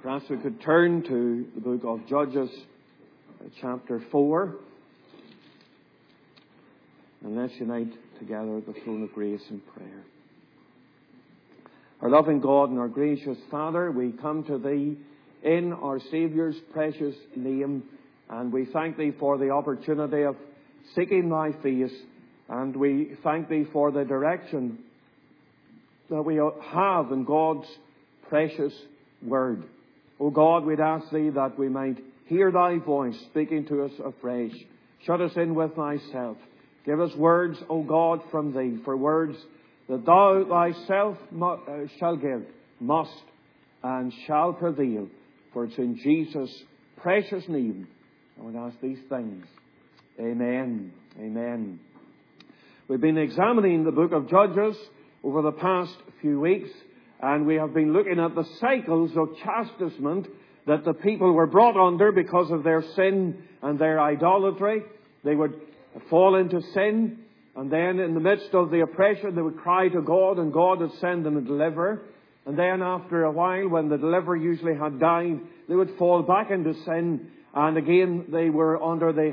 Perhaps we could turn to the book of Judges, chapter 4. And let's unite together at the throne of grace in prayer. Our loving God and our gracious Father, we come to Thee in our Saviour's precious name, and we thank Thee for the opportunity of seeking Thy face, and we thank Thee for the direction that we have in God's precious Word. O God, we'd ask Thee that we might hear Thy voice speaking to us afresh. Shut us in with Thyself. Give us words, O God, from Thee, for words that Thou Thyself shall give, must and shall prevail. For it's in Jesus' precious name I would ask these things. Amen. Amen. We've been examining the book of Judges over the past few weeks, and we have been looking at the cycles of chastisement that the people were brought under because of their sin and their idolatry. They would fall into sin, and then in the midst of the oppression they would cry to God, and God would send them a deliverer. And then after a while, when the deliverer usually had died, they would fall back into sin, and again they were under the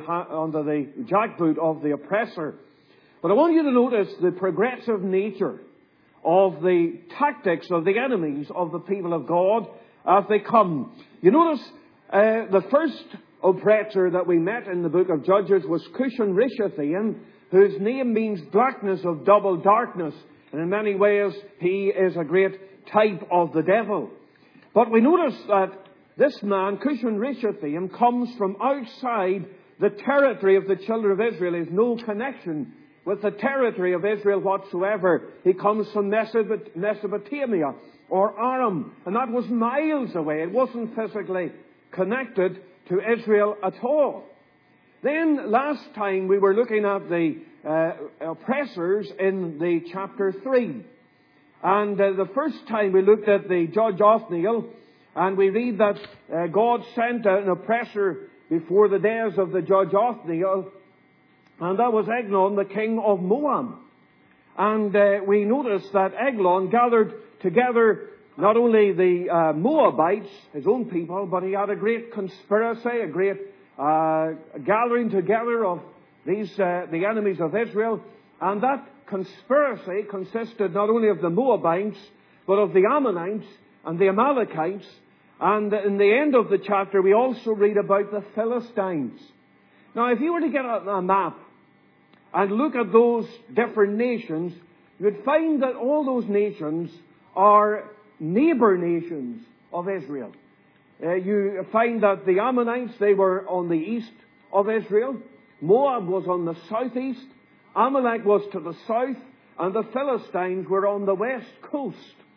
jackboot of the oppressor. But I want you to notice the progressive nature of the tactics of the enemies of the people of God as they come. You notice the first oppressor that we met in the book of Judges was Cushan-Rishathaim, whose name means blackness of double darkness. And in many ways, he is a great type of the devil. But we notice that this man, Cushan-Rishathaim, comes from outside the territory of the children of Israel. He has no connection with the territory of Israel whatsoever. He comes from Mesopotamia or Aram, and that was miles away. It wasn't physically connected to Israel at all. Then last time we were looking at the oppressors in the chapter 3. And the first time we looked at the judge Othniel, and we read that God sent an oppressor before the days of the judge Othniel, and that was Eglon, the king of Moab. And we noticed that Eglon gathered together not only the Moabites, his own people, but he had a great conspiracy, a great gathering together of the enemies of Israel. And that conspiracy consisted not only of the Moabites, but of the Ammonites and the Amalekites. And in the end of the chapter, we also read about the Philistines. Now, if you were to get a map and look at those different nations, you would find that all those nations are neighbor nations of Israel. You find that the Ammonites, they were on the east of Israel. Moab was on the southeast. Amalek was to the south. And the Philistines were on the west coast.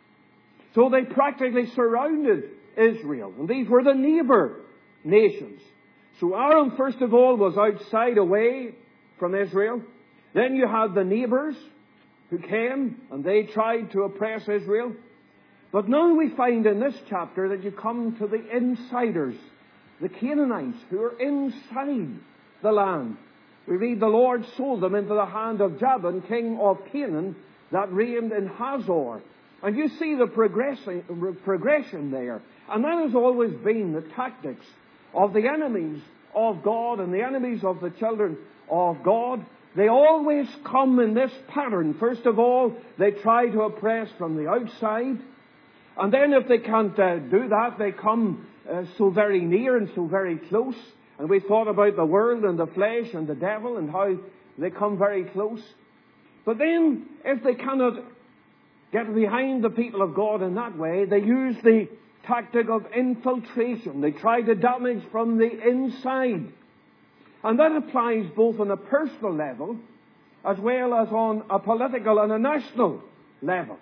So they practically surrounded Israel. And these were the neighbor nations. So Aram, first of all, was outside away from Israel. Then you had the neighbors who came and they tried to oppress Israel. But now we find in this chapter that you come to the insiders, the Canaanites, who are inside the land. We read the Lord sold them into the hand of Jabin, king of Canaan, that reigned in Hazor. And you see the progression there. And that has always been the tactics of the enemies of God and the enemies of the children of God. They always come in this pattern. First of all, they try to oppress from the outside. And then if they can't do that, they come so very near and so very close. And we thought about the world and the flesh and the devil and how they come very close. But then, if they cannot get behind the people of God in that way, they use the tactic of infiltration. They try to damage from the inside. And that applies both on a personal level as well as on a political and a national level.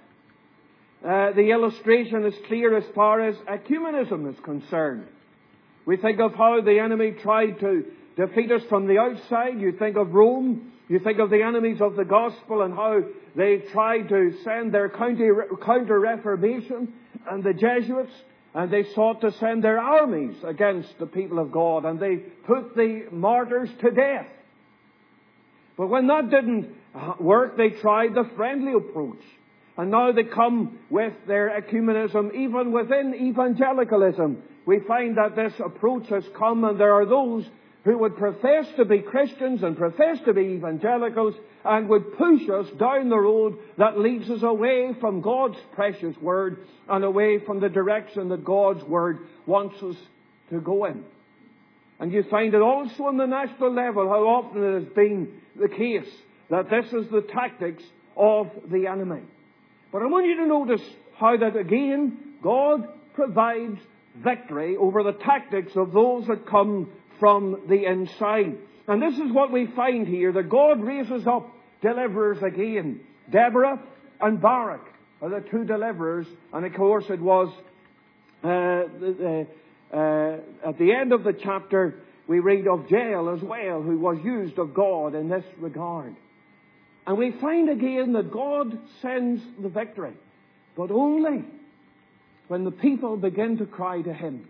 The illustration is clear as far as ecumenism is concerned. We think of how the enemy tried to defeat us from the outside. You think of Rome. You think of the enemies of the gospel and how they tried to send their counter-reformation, and the Jesuits, and they sought to send their armies against the people of God, and they put the martyrs to death. But when that didn't work, they tried the friendly approach. And now they come with their ecumenism, even within evangelicalism. We find that this approach has come, and there are those who would profess to be Christians and profess to be evangelicals and would push us down the road that leads us away from God's precious Word and away from the direction that God's Word wants us to go in. And you find it also on the national level how often it has been the case that this is the tactics of the enemy. But I want you to notice how that again God provides victory over the tactics of those that come from the inside. And this is what we find here, that God raises up deliverers again. Deborah and Barak are the two deliverers. And of course it was at the end of the chapter we read of Jael as well, who was used of God in this regard. And we find again that God sends the victory, but only when the people begin to cry to Him.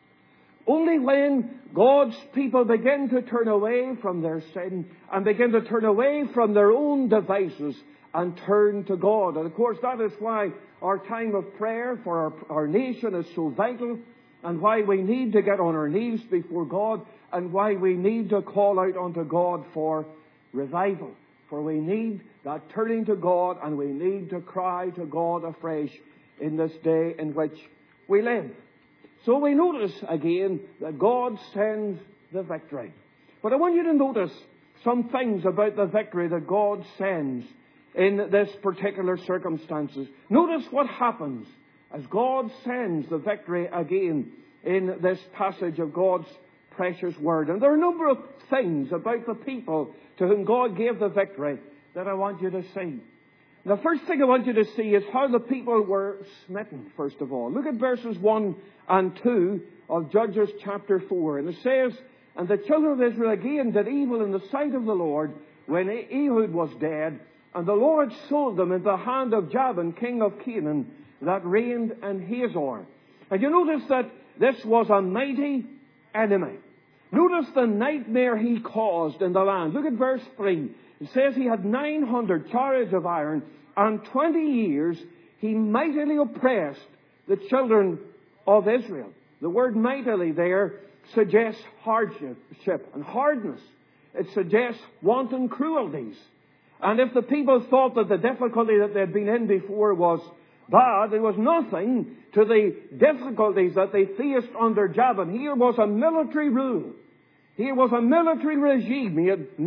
Only when God's people begin to turn away from their sin and begin to turn away from their own devices and turn to God. And of course that is why our time of prayer for our nation is so vital, and why we need to get on our knees before God, and why we need to call out unto God for revival. For we need that turning to God, and we need to cry to God afresh in this day in which we live. So we notice again that God sends the victory. But I want you to notice some things about the victory that God sends in this particular circumstances. Notice what happens as God sends the victory again in this passage of God's precious Word. And there are a number of things about the people to whom God gave the victory that I want you to see. The first thing I want you to see is how the people were smitten, first of all. Look at verses 1 and 2 of Judges chapter 4. And it says, "And the children of Israel again did evil in the sight of the Lord when Ehud was dead. And the Lord sold them into the hand of Jabin, king of Canaan, that reigned in Hazor." And you notice that this was a mighty enemy. Notice the nightmare he caused in the land. Look at verse 3. It says he had 900 chariots of iron, and 20 years he mightily oppressed the children of Israel. The word mightily there suggests hardship and hardness. It suggests wanton cruelties. And if the people thought that the difficulty that they'd been in before was bad, it was nothing to the difficulties that they faced under Jabin. Here was a military rule. Here was a military regime. He had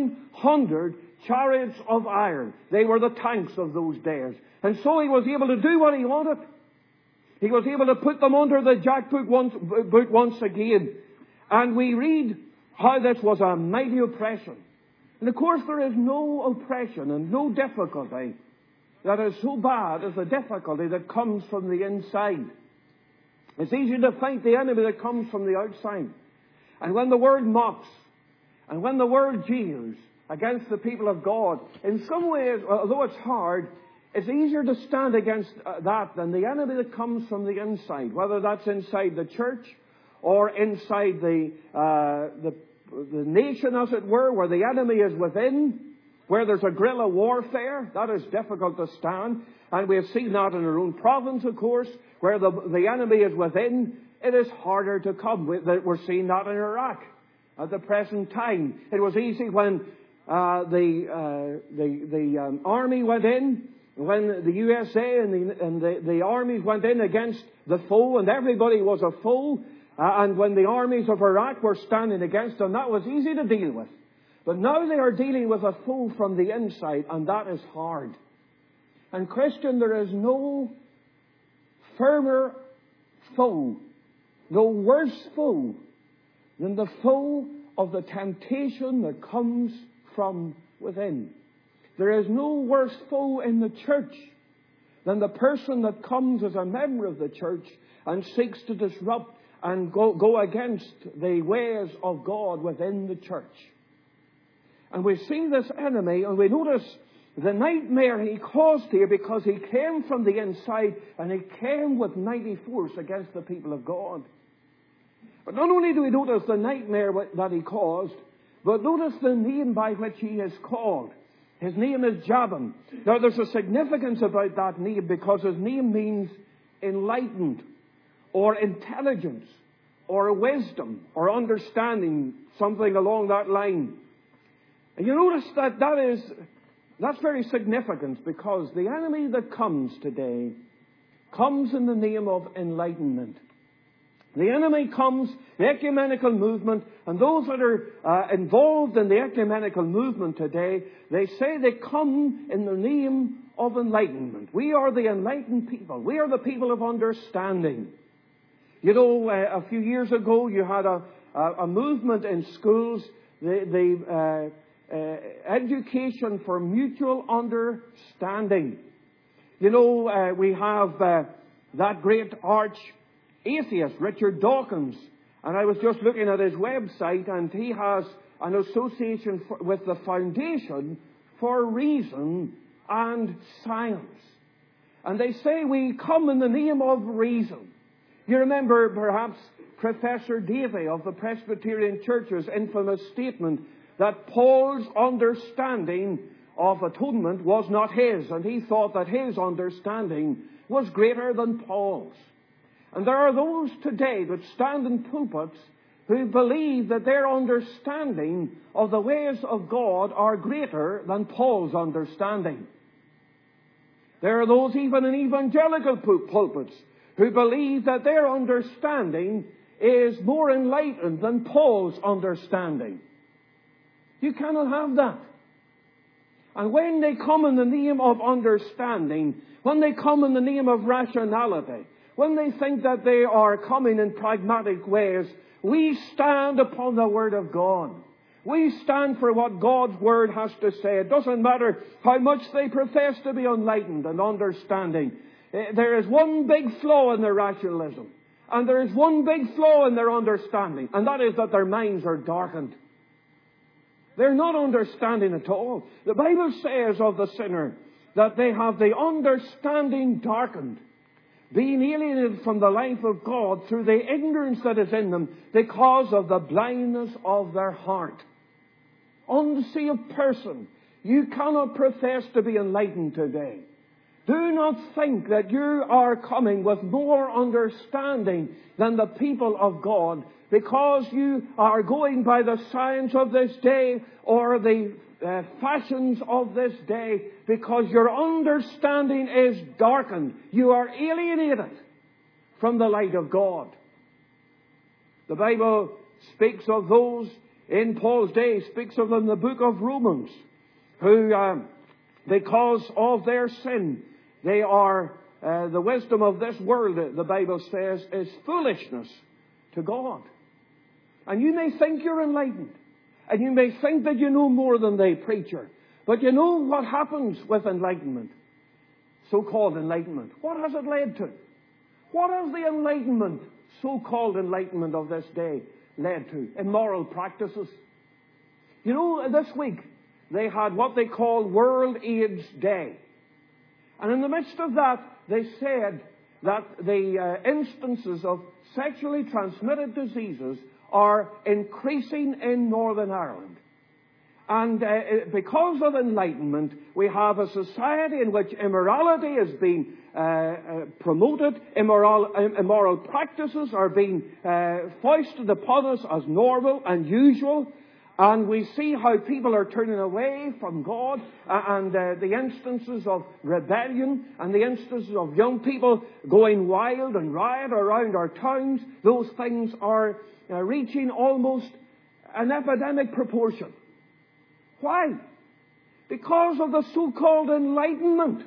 900 chariots of iron. They were the tanks of those days. And so he was able to do what he wanted. He was able to put them under the jackboot once again. And we read how this was a mighty oppression. And of course there is no oppression and no difficulty that is so bad as the difficulty that comes from the inside. It's easy to fight the enemy that comes from the outside. And when the word mocks, and when the word jeers against the people of God, in some ways, although it's hard, it's easier to stand against that than the enemy that comes from the inside, whether that's inside the church or inside the nation, as it were, where the enemy is within. Where there's a guerrilla warfare, that is difficult to stand. And we have seen that in our own province, of course, where the enemy is within. It is harder to come. We're seeing that in Iraq at the present time. It was easy when the army went in, when the USA and the armies went in against the foe, and everybody was a foe. And when the armies of Iraq were standing against them, that was easy to deal with. But now they are dealing with a foe from the inside, and that is hard. And Christian, there is no firmer foe, no worse foe than the foe of the temptation that comes from within. There is no worse foe in the church than the person that comes as a member of the church and seeks to disrupt and go against the ways of God within the church. And we see this enemy, and we notice the nightmare he caused here, because he came from the inside and he came with mighty force against the people of God. But not only do we notice the nightmare that he caused, but notice the name by which he is called. His name is Jabin. Now there's a significance about that name because his name means enlightened or intelligence or wisdom or understanding, something along that line. And you notice that's very significant because the enemy that comes today comes in the name of enlightenment. The enemy comes, the ecumenical movement, and those that are involved in the ecumenical movement today, they say they come in the name of enlightenment. We are the enlightened people. We are the people of understanding. You know, a few years ago you had a movement in schools, the education for mutual understanding. You know, we have that great arch atheist, Richard Dawkins, and I was just looking at his website, and he has an association with the Foundation for Reason and Science. And they say we come in the name of reason. You remember perhaps Professor Davy of the Presbyterian Church's infamous statement that Paul's understanding of atonement was not his, and he thought that his understanding was greater than Paul's. And there are those today that stand in pulpits who believe that their understanding of the ways of God are greater than Paul's understanding. There are those even in evangelical pulpits who believe that their understanding is more enlightened than Paul's understanding. You cannot have that. And when they come in the name of understanding, when they come in the name of rationality, when they think that they are coming in pragmatic ways, we stand upon the Word of God. We stand for what God's Word has to say. It doesn't matter how much they profess to be enlightened and understanding. There is one big flaw in their rationalism. And there is one big flaw in their understanding. And that is that their minds are darkened. They're not understanding at all. The Bible says of the sinner that they have the understanding darkened, being alienated from the life of God through the ignorance that is in them because of the blindness of their heart. Unsaved person, you cannot profess to be enlightened today. Do not think that you are coming with more understanding than the people of God because you are going by the science of this day or the fashions of this day, because your understanding is darkened. You are alienated from the light of God. The Bible speaks of those in Paul's day, speaks of them in the book of Romans, who, because of their sin, they are, the wisdom of this world, the Bible says, is foolishness to God. And you may think you're enlightened. And you may think that you know more than the preacher. But you know what happens with enlightenment? So-called enlightenment. What has it led to? What has the enlightenment, so-called enlightenment of this day, led to? Immoral practices. You know, this week they had what they call World AIDS Day. And in the midst of that, they said that the instances of sexually transmitted diseases are increasing in Northern Ireland. And because of enlightenment, we have a society in which immorality is being promoted, immoral practices are being foisted upon us as normal and usual, and we see how people are turning away from God, and the instances of rebellion and the instances of young people going wild and riot around our towns. Those things are reaching almost an epidemic proportion. Why? Because of the so-called enlightenment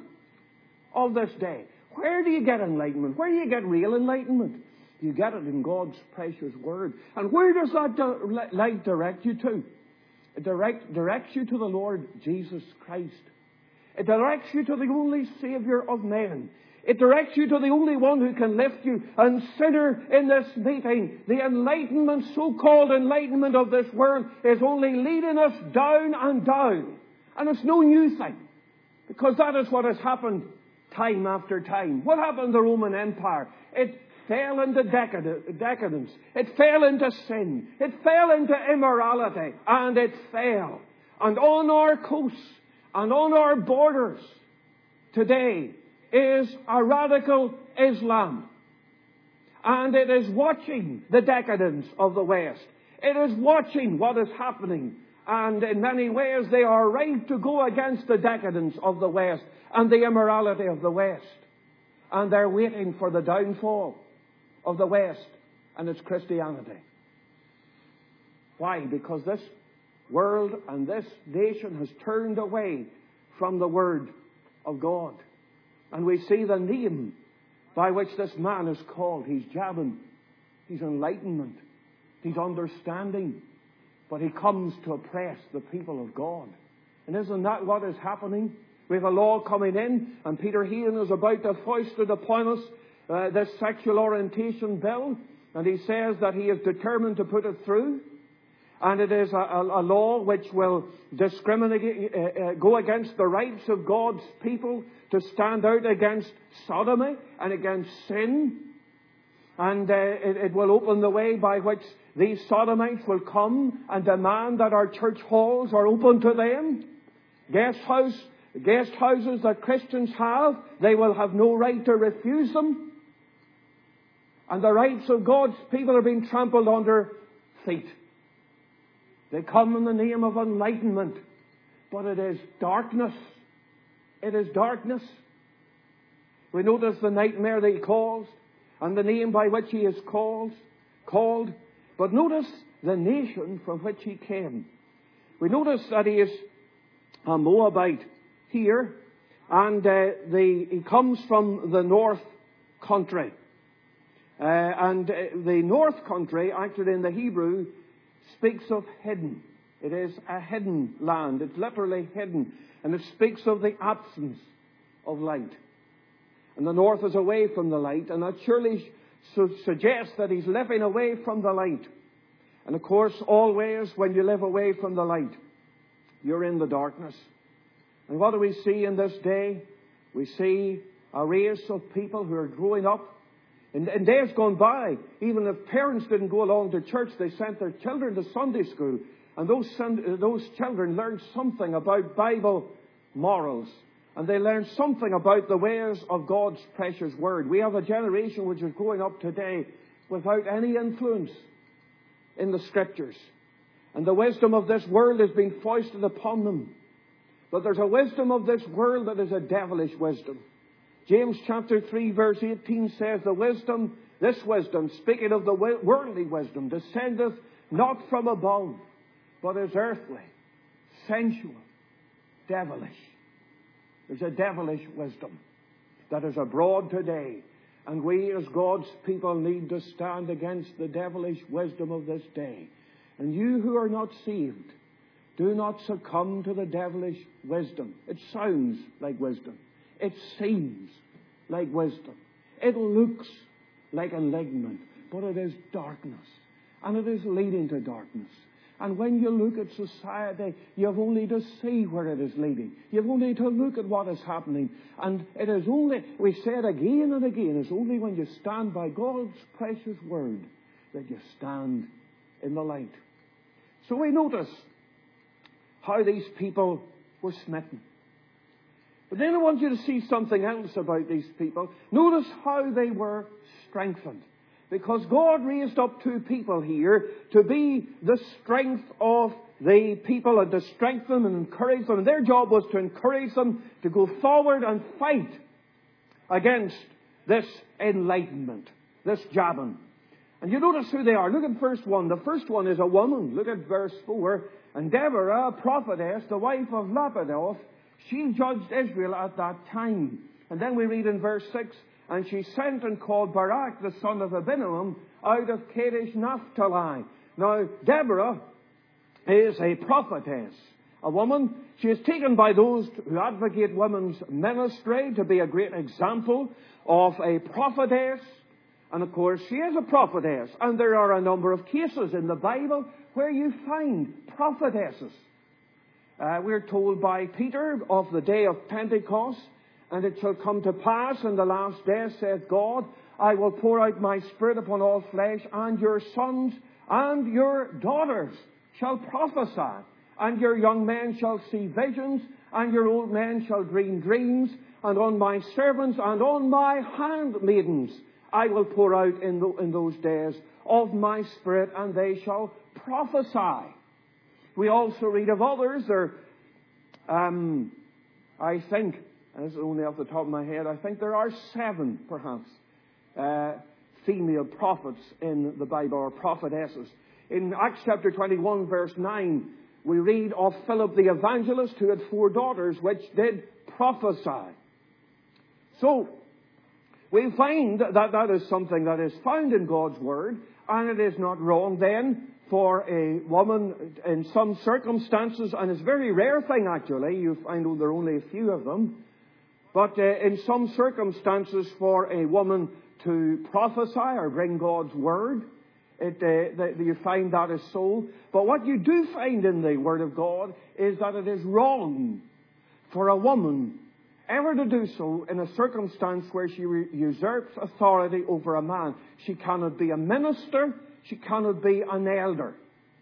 of this day. Where do you get enlightenment? Where do you get real enlightenment? You get it in God's precious Word. And where does that light direct you to? It directs you to the Lord Jesus Christ. It directs you to the only Savior of men. It directs you to the only one who can lift you. And sinner, in this meeting, the enlightenment, so-called enlightenment of this world, is only leading us down and down. And it's no new thing, because that is what has happened time after time. What happened in the Roman Empire? It fell into decadence. It fell into sin. It fell into immorality. And it fell. And on our coasts And on our borders today is a radical Islam. And it is watching the decadence of the West. It is watching what is happening. And in many ways they are right to go against the decadence of the West and the immorality of the West. And they're waiting for the downfall of the West and its Christianity. Why? Because this world and this nation has turned away from the Word of God. And we see the name by which this man is called. He's Jabin. He's enlightenment. He's understanding. But he comes to oppress the people of God. And isn't that what is happening? We have a law coming in, and Peter Hean is about to foist it upon us, this sexual orientation bill. And he says that he is determined to put it through. And it is a law which will discriminate, go against the rights of God's people to stand out against sodomy and against sin. And it will open the way by which these sodomites will come and demand that our church halls are open to them. Guest houses that Christians have, they will have no right to refuse them. And the rights of God's people are being trampled under feet. They come in the name of enlightenment, but it is darkness. It is darkness. We notice the nightmare that he caused and the name by which he is called. But notice the nation from which he came. We notice that he is a Moabite here, and he comes from the north country. And the north country, actually in the Hebrew, speaks of hidden. It is a hidden land. It's literally hidden. And it speaks of the absence of light. And the north is away from the light. And that surely suggests that he's living away from the light. And of course, always when you live away from the light, you're in the darkness. And what do we see in this day? We see a race of people who are growing up. In days gone by, even if parents didn't go along to church, they sent their children to Sunday school. And those children learned something about Bible morals. And they learned something about the ways of God's precious Word. We have a generation which is growing up today without any influence in the Scriptures. And the wisdom of this world is being foisted upon them. But there's a wisdom of this world that is a devilish wisdom. James chapter 3 verse 18 says, this wisdom, speaking of the worldly wisdom, descendeth not from above, but is earthly, sensual, devilish. There's a devilish wisdom that is abroad today. And we as God's people need to stand against the devilish wisdom of this day. And you who are not saved, do not succumb to the devilish wisdom. It sounds like wisdom. It seems like wisdom. It looks like enlightenment. But it is darkness. And it is leading to darkness. And when you look at society, you have only to see where it is leading. You have only to look at what is happening. And it is only, we say it again and again, it's only when you stand by God's precious Word that you stand in the light. So we notice how these people were smitten. But then I want you to see something else about these people. Notice how they were strengthened. Because God raised up two people here to be the strength of the people and to strengthen them and encourage them. And their job was to encourage them to go forward and fight against this enlightenment, this Jabin. And you notice who they are. Look at verse 1. The first one is a woman. Look at verse 4. And Deborah, a prophetess, the wife of Lapidoth, she judged Israel at that time. And then we read in verse 6, and she sent and called Barak, the son of Abinoam, out of Kadesh Naphtali. Now, Deborah is a prophetess, a woman. She is taken by those who advocate women's ministry to be a great example of a prophetess. And of course, she is a prophetess. And there are a number of cases in the Bible where you find prophetesses. We're told by Peter of the day of Pentecost, and it shall come to pass in the last days, saith God, I will pour out my Spirit upon all flesh, and your sons and your daughters shall prophesy, and your young men shall see visions, and your old men shall dream dreams, and on my servants and on my handmaidens I will pour out in those days of my Spirit, and they shall prophesy. We also read of others. I think, and this is only off the top of my head, I think there are 7, perhaps, female prophets in the Bible, or prophetesses. In Acts chapter 21, verse 9, we read of Philip the evangelist, who had 4 daughters which did prophesy. So, we find that that is something that is found in God's Word, and it is not wrong then for a woman in some circumstances, and it's a very rare thing actually, I know there are only a few of them, but in some circumstances for a woman to prophesy or bring God's Word, you find that is so. But what you do find in the Word of God is that it is wrong for a woman ever to do so in a circumstance where she usurps authority over a man. She cannot be a minister. She cannot be an elder.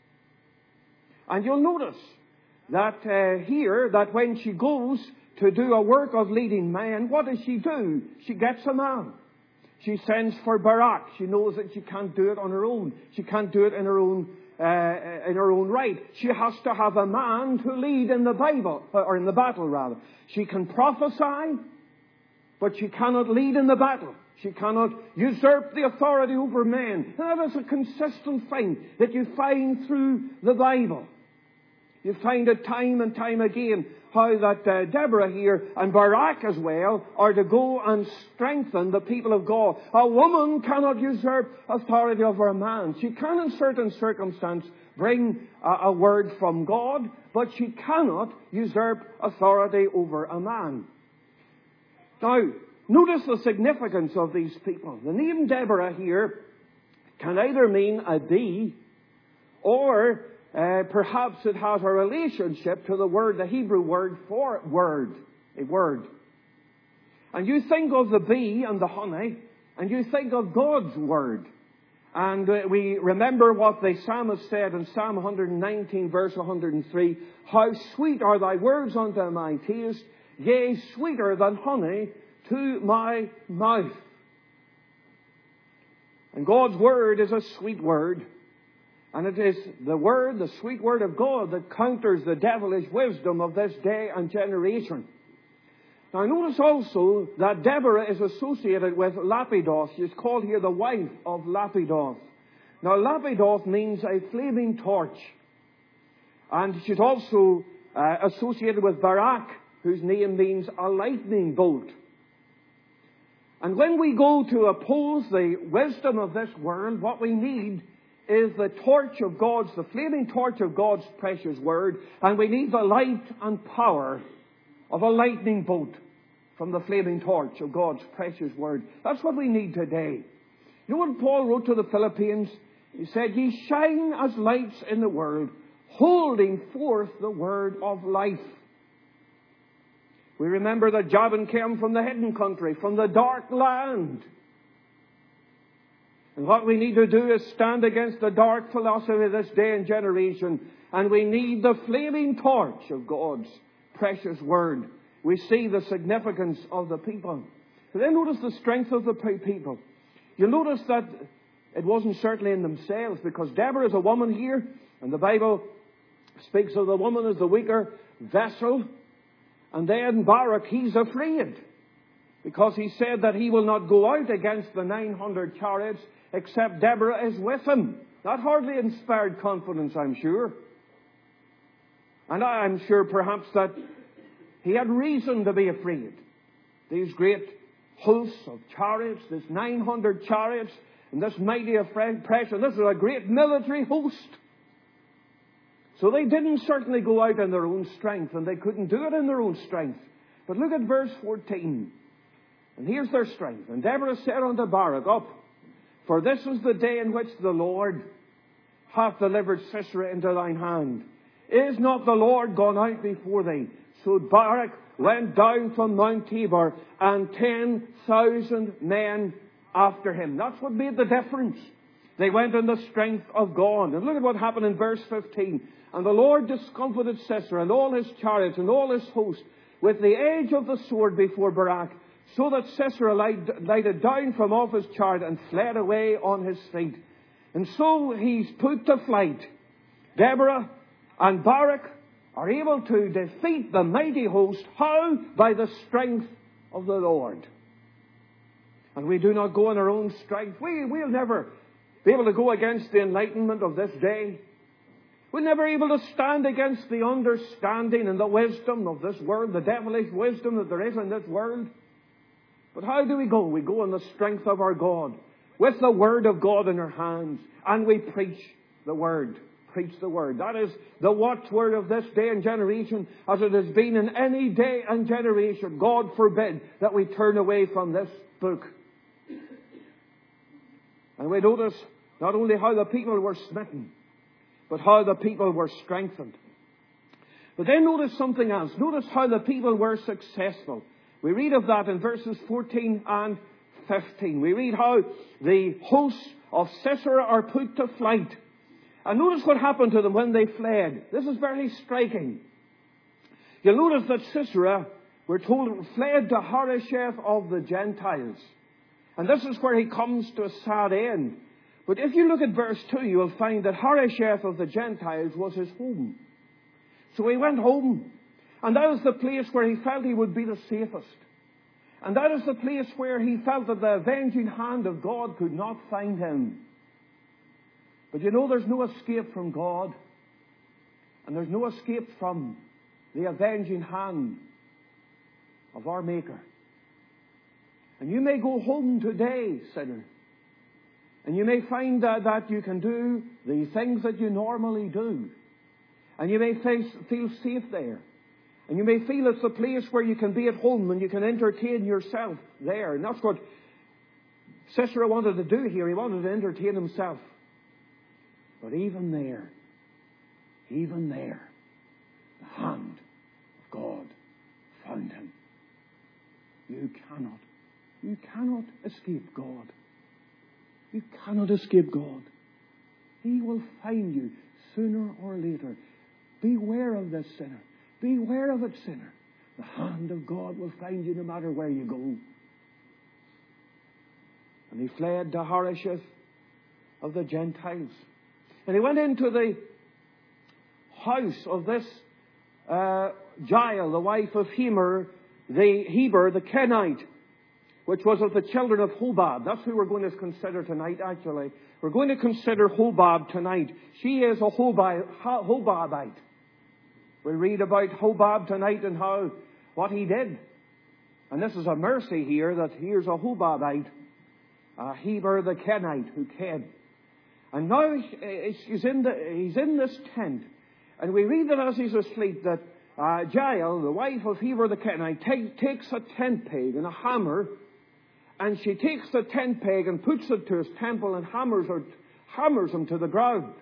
And you'll notice that here, that when she goes to do a work of leading men, what does she do? She gets a man. She sends for Barak. She knows that she can't do it on her own. She can't do it in her own right. She has to have a man to lead in the Bible, or in the battle rather. She can prophesy, but she cannot lead in the battle. She cannot usurp the authority over men. And that is a consistent thing that you find through the Bible. You find it time and time again how that Deborah here and Barak as well are to go and strengthen the people of God. A woman cannot usurp authority over a man. She can in certain circumstances bring a word from God, but she cannot usurp authority over a man. Now, notice the significance of these people. The name Deborah here can either mean a D, or perhaps it has a relationship to the Hebrew word for word, a word. And you think of the bee and the honey, and you think of God's word. And we remember what the psalmist said in Psalm 119, verse 103, "How sweet are thy words unto my taste, yea, sweeter than honey to my mouth." And God's word is a sweet word. And it is the word, the sweet word of God, that counters the devilish wisdom of this day and generation. Now notice also that Deborah is associated with Lapidoth. She's called here the wife of Lapidoth. Now Lapidoth means a flaming torch. And she's also associated with Barak, whose name means a lightning bolt. And when we go to oppose the wisdom of this world, what we need is the torch of the flaming torch of God's precious word, and we need the light and power of a lightning bolt from the flaming torch of God's precious word. That's what we need today. You know what Paul wrote to the Philippians? He said, "Ye shine as lights in the world, holding forth the word of life." We remember that Jabin came from the hidden country, from the dark land. And what we need to do is stand against the dark philosophy of this day and generation. And we need the flaming torch of God's precious word. We see the significance of the people. But then notice the strength of the people. You'll notice that it wasn't certainly in themselves, because Deborah is a woman here, and the Bible speaks of the woman as the weaker vessel. And then Barak, he's afraid, because he said that he will not go out against the 900 chariots except Deborah is with him. That hardly inspired confidence, I'm sure. And I'm sure perhaps that he had reason to be afraid. These great hosts of chariots, this 900 chariots, and this mighty oppression, this is a great military host. So they didn't certainly go out in their own strength, and they couldn't do it in their own strength. But look at verse 14. And here's their strength. "And Deborah said unto Barak, Up, for this is the day in which the Lord hath delivered Sisera into thine hand. Is not the Lord gone out before thee?" So Barak went down from Mount Tabor, and 10,000 men after him. That's what made the difference. They went in the strength of God. And look at what happened in verse 15. And the Lord discomfited Sisera and all his chariots and all his host with the edge of the sword before Barak, so that Sisera lighted down from off his chariot and fled away on his feet. And so he's put to flight. Deborah and Barak are able to defeat the mighty host. How? By the strength of the Lord. And we do not go in our own strength. We'll never be able to go against the enlightenment of this day. We're never able to stand against the understanding and the wisdom of this world, the devilish wisdom that there is in this world. But how do we go? We go in the strength of our God, with the Word of God in our hands, and we preach the Word. Preach the Word. That is the watchword of this day and generation, as it has been in any day and generation. God forbid that we turn away from this book. And we notice not only how the people were smitten, but how the people were strengthened. But then notice something else. Notice how the people were successful. We read of that in verses 14 and 15. We read how the hosts of Sisera are put to flight. And notice what happened to them when they fled. This is very striking. You'll notice that Sisera, we're told, fled to Harosheth of the Gentiles. And this is where he comes to a sad end. But if you look at verse 2, you will find that Harosheth of the Gentiles was his home. So he went home. And that is the place where he felt he would be the safest. And that is the place where he felt that the avenging hand of God could not find him. But you know, there's no escape from God. And there's no escape from the avenging hand of our Maker. And you may go home today, sinner. And you may find that you can do the things that you normally do. And you may feel safe there. And you may feel it's the place where you can be at home and you can entertain yourself there. And that's what Sisera wanted to do here. He wanted to entertain himself. But even there, the hand of God found him. You cannot escape God. You cannot escape God. He will find you sooner or later. Beware of this sinner. Beware of it, sinner. The hand of God will find you no matter where you go. And he fled to Harosheth of the Gentiles. And he went into the house of this Jael, the wife of Heber the Kenite, which was of the children of Hobab. That's who we're going to consider tonight, actually. We're going to consider Hobab tonight. She is a Hobabite. We'll read about Hobab tonight and what he did. And this is a mercy here, that here's a Hobabite, Heber the Kenite, who came. And now he's in this tent. And we read that as he's asleep, that Jael, the wife of Heber the Kenite, takes a tent peg and a hammer, and she takes the tent peg and puts it to his temple and hammers him to the ground.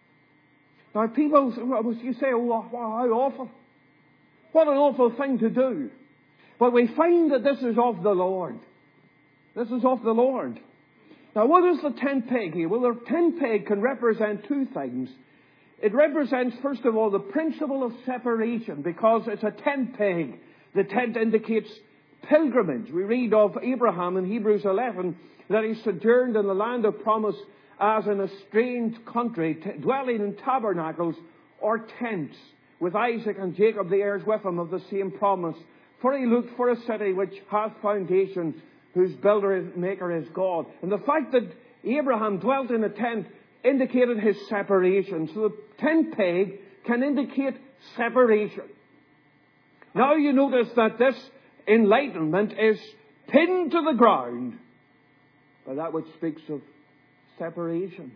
Now people, you say, oh, how awful. What an awful thing to do. But we find that this is of the Lord. This is of the Lord. Now, what is the tent peg here? Well, the tent peg can represent two things. It represents, first of all, the principle of separation, because it's a tent peg. The tent indicates pilgrimage. We read of Abraham in Hebrews 11 that he sojourned in the land of promise as in a strange country, dwelling in tabernacles or tents, with Isaac and Jacob, the heirs with him of the same promise. For he looked for a city which hath foundations, whose builder and maker is God. And the fact that Abraham dwelt in a tent indicated his separation. So the tent peg can indicate separation. Now you notice that this enlightenment is pinned to the ground by that which speaks of separation.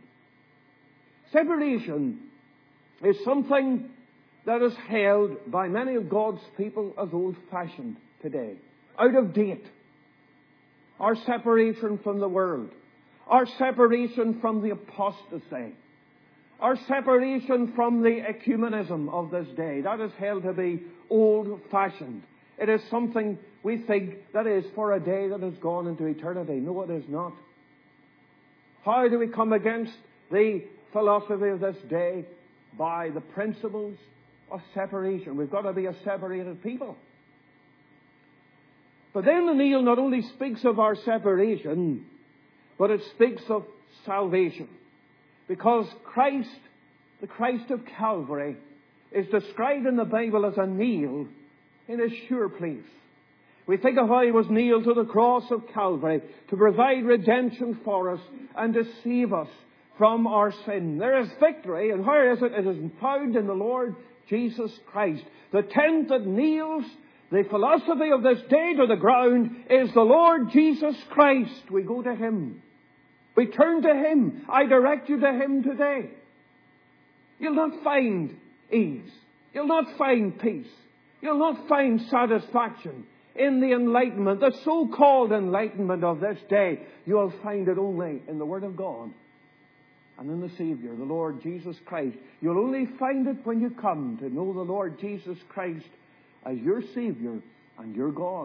Separation is something that is held by many of God's people as old-fashioned today, out of date. Our separation from the world. Our separation from the apostasy. Our separation from the ecumenism of this day. That is held to be old-fashioned. It is something we think that is for a day that has gone into eternity. No, it is not. How do we come against the philosophy of this day? By the principles of separation. We've got to be a separated people. But then the kneel not only speaks of our separation, but it speaks of salvation. Because Christ, the Christ of Calvary, is described in the Bible as a kneel in a sure place. We think of how He was nailed to the cross of Calvary to provide redemption for us and to save us from our sin. There is victory, and where is it? It is found in the Lord Jesus Christ. The tent that nails the philosophy of this day to the ground is the Lord Jesus Christ. We go to Him. We turn to Him. I direct you to Him today. You'll not find ease. You'll not find peace. You'll not find satisfaction in the enlightenment, the so-called enlightenment of this day. You'll find it only in the Word of God and in the Savior, the Lord Jesus Christ. You'll only find it when you come to know the Lord Jesus Christ as your Savior and your God.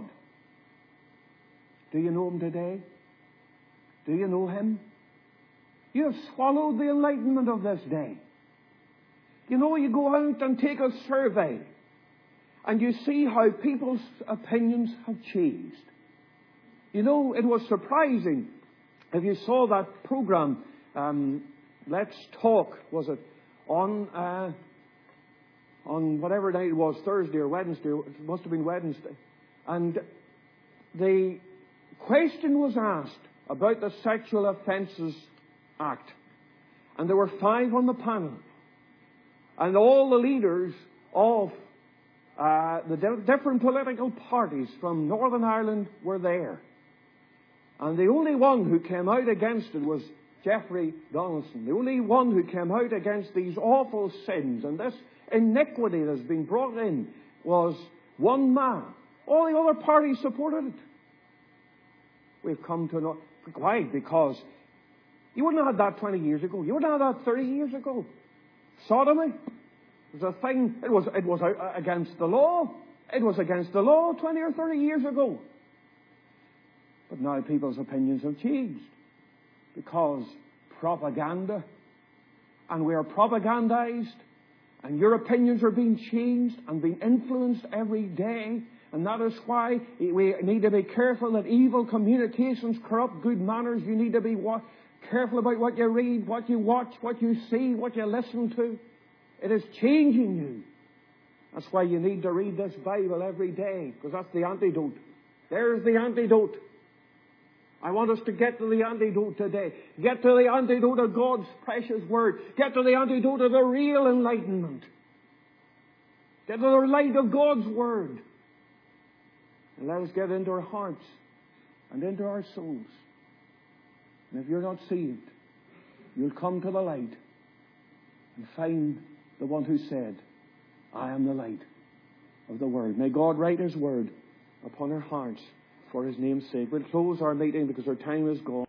Do you know Him today? Do you know Him? You have swallowed the enlightenment of this day. You know, you go out and take a survey and you see how people's opinions have changed. You know, it was surprising if you saw that program, Let's Talk, was it, on whatever night it was, Thursday or Wednesday, it must have been Wednesday. And the question was asked about the Sexual Offences Act. And there were 5 on the panel. And all the leaders of the different political parties from Northern Ireland were there. And the only one who came out against it was Jeffrey Donaldson. The only one who came out against these awful sins and this iniquity that's been brought in was one man. All the other parties supported it. We've come to know. Why? Because you wouldn't have had that 20 years ago. You wouldn't have had that 30 years ago. Sodomy was a thing. It was against the law. It was against the law 20 or 30 years ago. But now people's opinions have changed because propaganda, and we are propagandized, and your opinions are being changed and being influenced every day. And that is why we need to be careful that evil communications corrupt good manners. You need to be careful about what you read, what you watch, what you see, what you listen to. It is changing you. That's why you need to read this Bible every day, because that's the antidote. There's the antidote. I want us to get to the antidote today. Get to the antidote of God's precious Word. Get to the antidote of the real enlightenment. Get to the light of God's Word. And let us get into our hearts and into our souls. And if you're not saved, you'll come to the light and find the one who said, I am the light of the world. May God write His Word upon our hearts for His name's sake. We'll close our meeting because our time is gone.